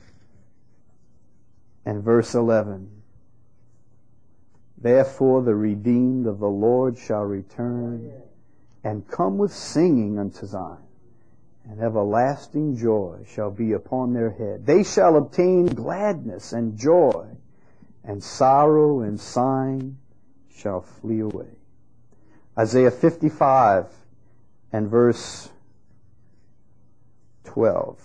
and verse 11. Therefore the redeemed of the Lord shall return and come with singing unto Zion, and everlasting joy shall be upon their head. They shall obtain gladness and joy, and sorrow and sighing shall flee away. Isaiah 55 and verse 12.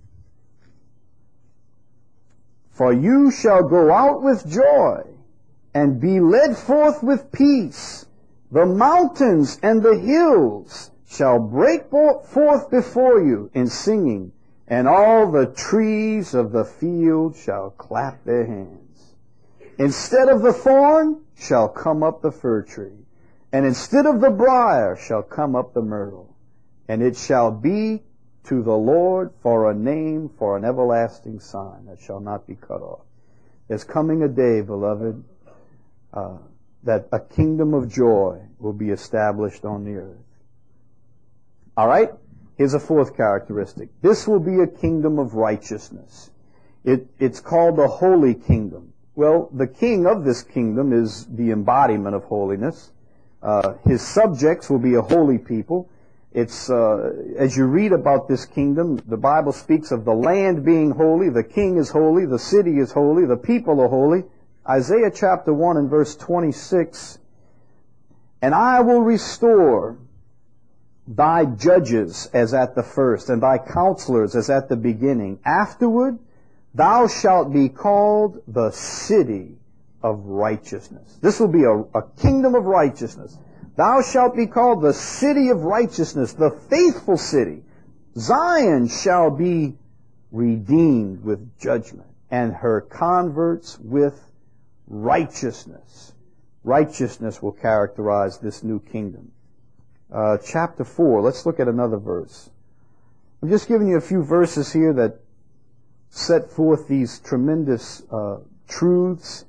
For you shall go out with joy, and be led forth with peace. The mountains and the hills shall break forth before you in singing, and all the trees of the field shall clap their hands. Instead of the thorn shall come up the fir tree, and instead of the briar shall come up the myrtle. And it shall be to the Lord for a name, for an everlasting sign that shall not be cut off. There's coming a day, beloved, that a kingdom of joy will be established on the earth. All right? Here's a fourth characteristic. This will be a kingdom of righteousness. It's called the Holy Kingdom. Well, the king of this kingdom is the embodiment of holiness. His subjects will be a holy people. It's as you read about this kingdom, the Bible speaks of the land being holy, the king is holy, the city is holy, the people are holy. Isaiah chapter 1 and verse 26, and I will restore thy judges as at the first, and thy counselors as at the beginning. Afterward, thou shalt be called the city of righteousness. This will be a kingdom of righteousness. Thou shalt be called the city of righteousness, the faithful city. Zion shall be redeemed with judgment, and her converts with righteousness. Righteousness will characterize this new kingdom. Chapter 4, let's look at another verse. I'm just giving you a few verses here that set forth these tremendous truths.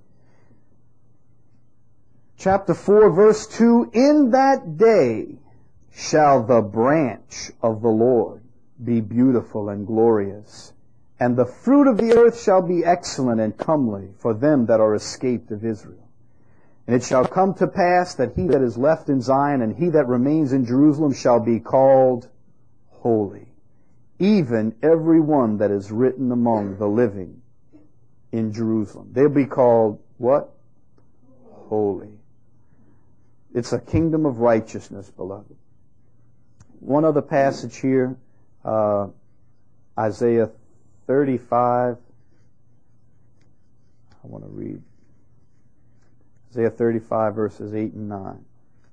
Chapter 4, verse 2, in that day shall the branch of the Lord be beautiful and glorious, and the fruit of the earth shall be excellent and comely for them that are escaped of Israel. And it shall come to pass that he that is left in Zion and he that remains in Jerusalem shall be called holy, even every one that is written among the living in Jerusalem. They'll be called what? Holy. It's a kingdom of righteousness, beloved. One other passage here, Isaiah 35. I want to read Isaiah 35 verses 8 and 9.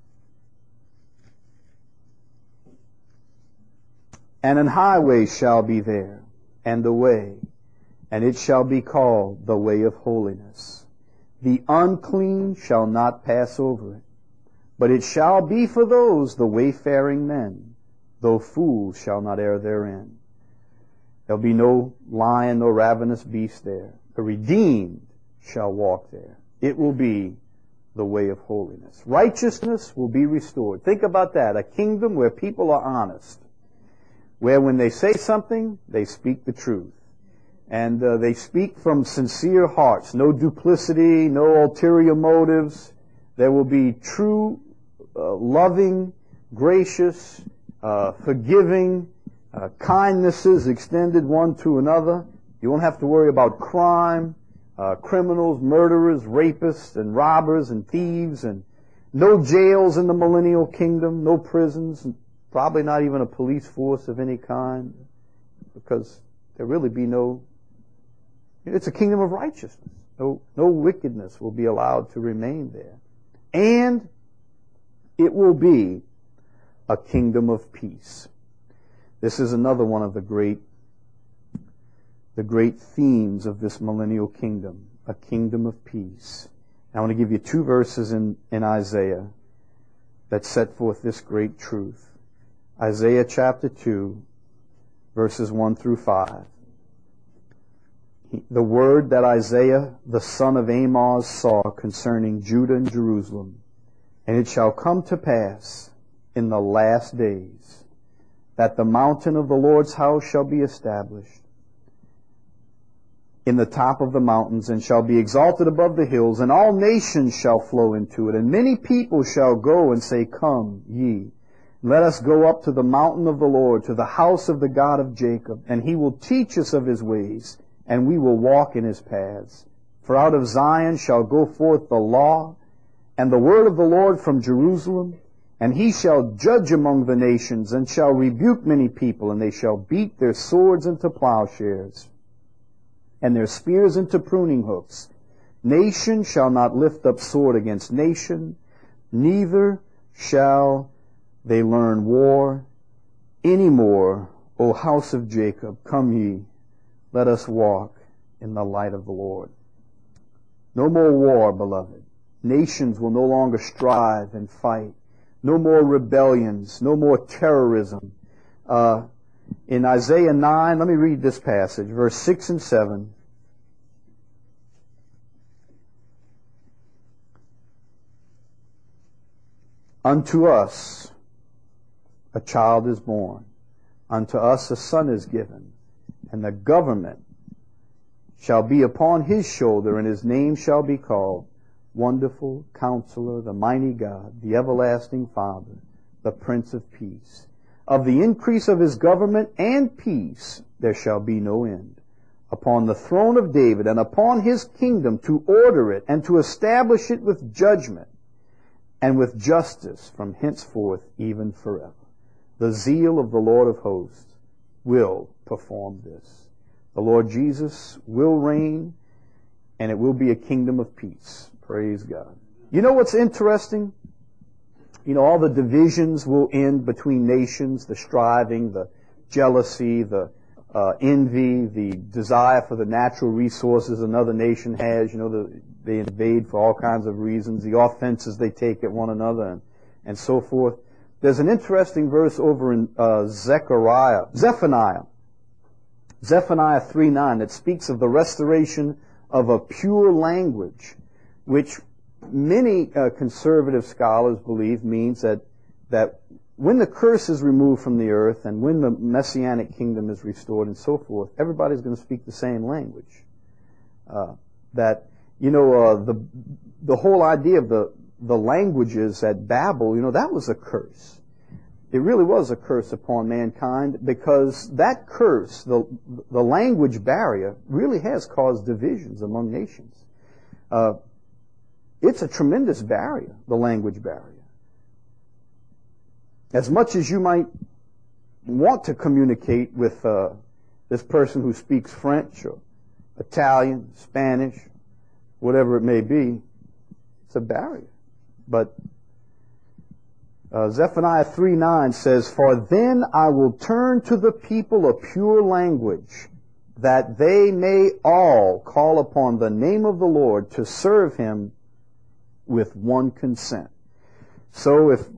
And an highway shall be there, and the way, and it shall be called the way of holiness. The unclean shall not pass over it, but it shall be for those the wayfaring men, though fools shall not err therein. There'll be no lion nor ravenous beast there. The redeemed shall walk there. It will be the way of holiness. Righteousness will be restored. Think about that. A kingdom where people are honest. Where when they say something, they speak the truth. And they speak from sincere hearts. No duplicity, no ulterior motives. There will be true, loving, gracious, forgiving, kindnesses extended one to another. You won't have to worry about crime, criminals, murderers, rapists, and robbers, and thieves, and no jails in the millennial kingdom, no prisons, and probably not even a police force of any kind, because there really be no, it's a kingdom of righteousness. No wickedness will be allowed to remain there. And it will be a kingdom of peace. This is another one of the great themes of this millennial kingdom, a kingdom of peace. I want to give you two verses in Isaiah that set forth this great truth. Isaiah chapter 2, verses 1 through 5. The word that Isaiah, the son of Amoz, saw concerning Judah and Jerusalem. And it shall come to pass in the last days that the mountain of the Lord's house shall be established in the top of the mountains, and shall be exalted above the hills, and all nations shall flow into it. And many people shall go and say, Come ye, let us go up to the mountain of the Lord, to the house of the God of Jacob, and he will teach us of his ways, and we will walk in his paths. For out of Zion shall go forth the law, and the word of the Lord from Jerusalem, and he shall judge among the nations, and shall rebuke many people, and they shall beat their swords into plowshares, and their spears into pruning hooks. Nation shall not lift up sword against nation, neither shall they learn war any more. O house of Jacob, come ye, let us walk in the light of the Lord. No more war, beloved. Nations will no longer strive and fight. No more rebellions, no more terrorism. In Isaiah 9, let me read this passage, verse 6 and 7. Unto us a child is born, unto us a son is given, and the government shall be upon his shoulder, and his name shall be called Wonderful Counselor, the Mighty God, the Everlasting Father, the Prince of Peace. Of the increase of his government and peace there shall be no end, upon the throne of David and upon his kingdom, to order it and to establish it with judgment and with justice from henceforth even forever. The zeal of the Lord of hosts will perform this. The Lord Jesus will reign, and it will be a kingdom of peace. Praise God. You know what's interesting? You know, all the divisions will end between nations, the striving, the jealousy, the envy, the desire for the natural resources another nation has. You know, they invade for all kinds of reasons, the offenses they take at one another, and so forth. There's an interesting verse over in Zephaniah 3:9 that speaks of the restoration of a pure language, which many conservative scholars believe means that when the curse is removed from the earth and when the Messianic kingdom is restored and so forth, everybody's going to speak the same language. The whole idea of the languages at Babel, you know, that was a curse. It really was a curse upon mankind, because that curse, the language barrier, really has caused divisions among nations. It's a tremendous barrier, the language barrier. As much as you might want to communicate with this person who speaks French or Italian, Spanish, whatever it may be, it's a barrier. But Zephaniah 3:9 says, For then I will turn to the people a pure language, that they may all call upon the name of the Lord to serve him with one consent. So if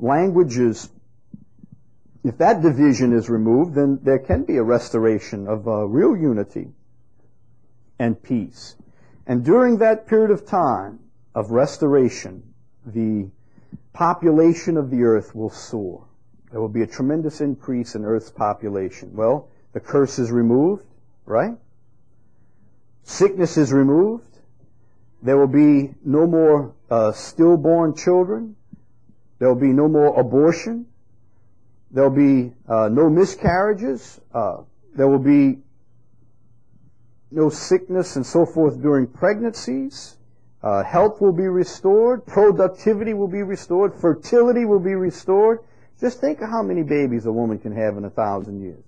that division is removed, then there can be a restoration of real unity and peace. And during that period of time of restoration, the population of the earth will soar. There will be a tremendous increase in Earth's population. Well, the curse is removed, right? Sickness is removed. There will be no more stillborn children. There'll be no more abortion. There'll be no miscarriages. There will be no sickness and so forth during pregnancies. Health will be restored. Productivity will be restored. Fertility will be restored. Just think of how many babies a woman can have in 1,000 years.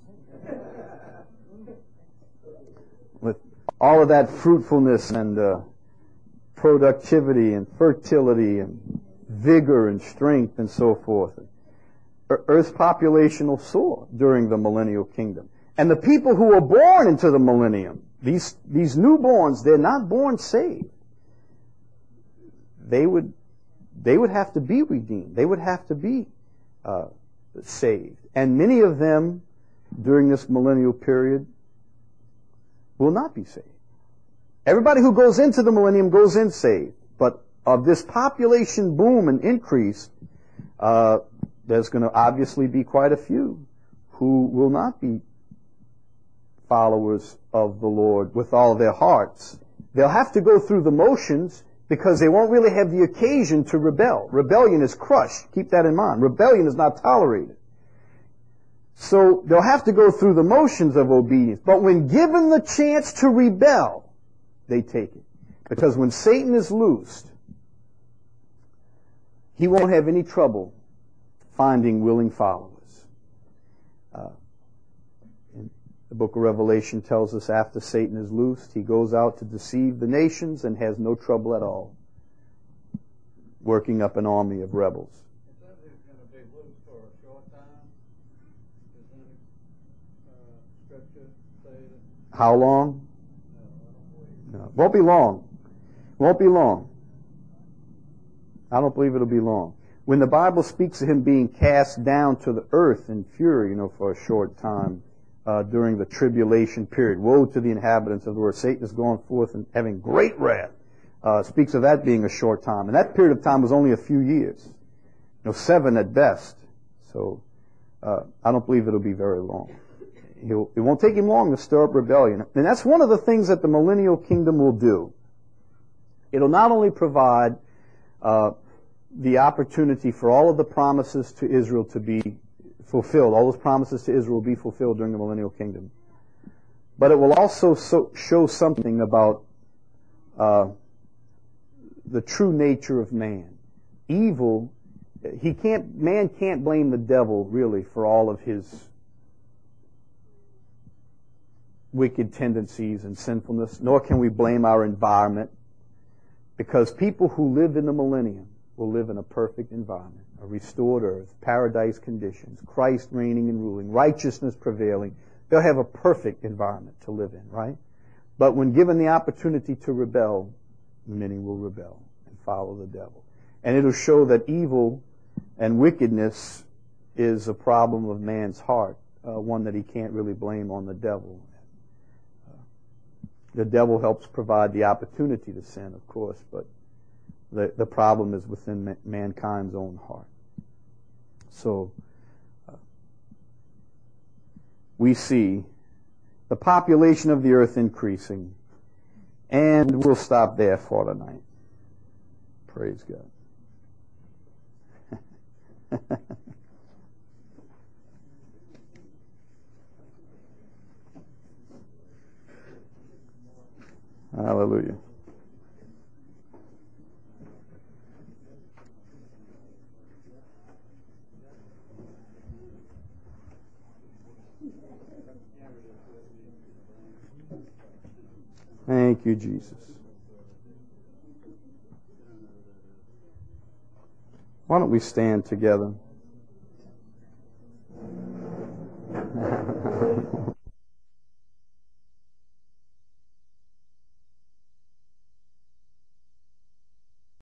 With all of that fruitfulness and productivity and fertility and vigor and strength and so forth. Earth's population will soar during the millennial kingdom. And the people who are born into the millennium, these newborns, they're not born saved. They would have to be redeemed. They would have to be saved. And many of them during this millennial period will not be saved. Everybody who goes into the millennium goes in saved. But of this population boom and increase, there's going to obviously be quite a few who will not be followers of the Lord with all their hearts. They'll have to go through the motions because they won't really have the occasion to rebel. Rebellion is crushed. Keep that in mind. Rebellion is not tolerated. So they'll have to go through the motions of obedience. But when given the chance to rebel, they take it. Because when Satan is loosed, he won't have any trouble finding willing followers. The book of Revelation tells us after Satan is loosed, he goes out to deceive the nations and has no trouble at all working up an army of rebels. It says he's going to be loose for a short time. Does any scripture say that? How long? No, I don't believe. No. Won't be long. Won't be long. I don't believe it'll be long. When the Bible speaks of him being cast down to the earth in fury, for a short time, during the tribulation period. Woe to the inhabitants of the earth. Satan is going forth and having great wrath. Speaks of that being a short time. And that period of time was only a few years. 7 at best. So, I don't believe it'll be very long. It won't take him long to stir up rebellion. And that's one of the things that the millennial kingdom will do. It'll not only provide the opportunity for all of the promises to Israel to be fulfilled. All those promises to Israel will be fulfilled during the millennial kingdom. But it will also show something about the true nature of man. Evil, man can't blame the devil really for all of his wicked tendencies and sinfulness, nor can we blame our environment, because people who live in the millennium will live in a perfect environment. A restored earth, paradise conditions, Christ reigning and ruling, righteousness prevailing. They'll have a perfect environment to live in, right? But when given the opportunity to rebel, many will rebel and follow the devil. And it'll show that evil and wickedness is a problem of man's heart, one that he can't really blame on the devil. The devil helps provide the opportunity to sin, of course, but the problem is within mankind's own heart. So, we see the population of the earth increasing, and we'll stop there for tonight. Praise God. Hallelujah. Thank you, Jesus. Why don't we stand together?